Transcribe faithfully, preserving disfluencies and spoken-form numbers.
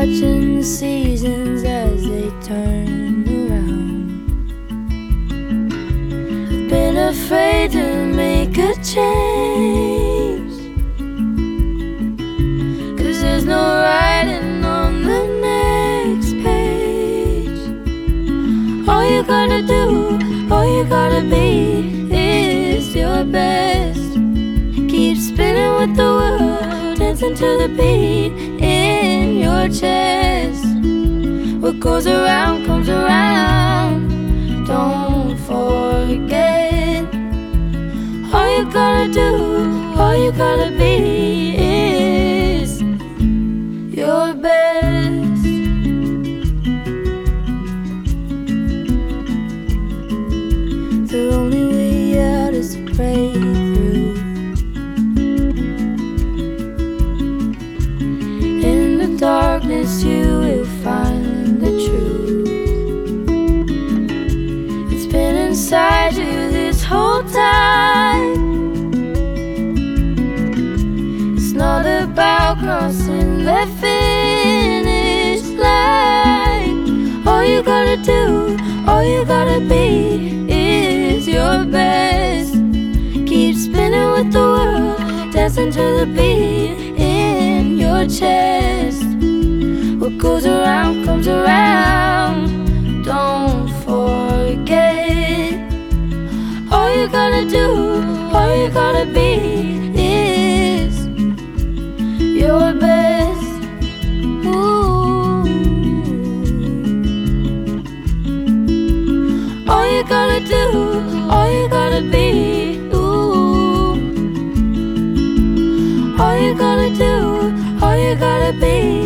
watching the seasons as they turn around. I've been afraid to make a change, 'cause there's no writing on the next page. All you gotta do, all you gotta be is your best. Keep spinning with the world, dancing to the beat in your chest. What goes around comes around, don't forget. All you gotta do, all you gotta be is your best. The only way out is to break through. In the darkness you will find the truth. It's been inside you this whole time. It's not about crossing the finish line. All you gotta do, all you gotta be is your best. Keep spinning with the world, dancing to the beat in your chest. What goes around comes around, don't forget. All you gotta do, all you gotta be is your best. Ooh. All you gotta do, all you gotta be. Ooh. All you gotta do, all you gotta be